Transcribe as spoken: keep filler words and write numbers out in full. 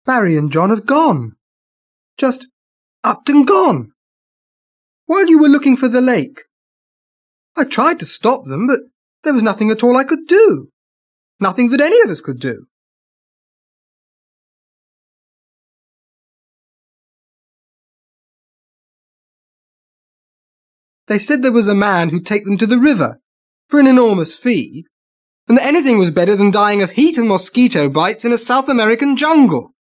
Barry and John have gone. Just upped and gone. While you were looking for the lake. I tried to stop them, but there was nothing at all I could do. Nothing that any of us could do. They said there was a man who'd take them to the river for an enormous fee, and that anything was better than dying of heat and mosquito bites in a South American jungle.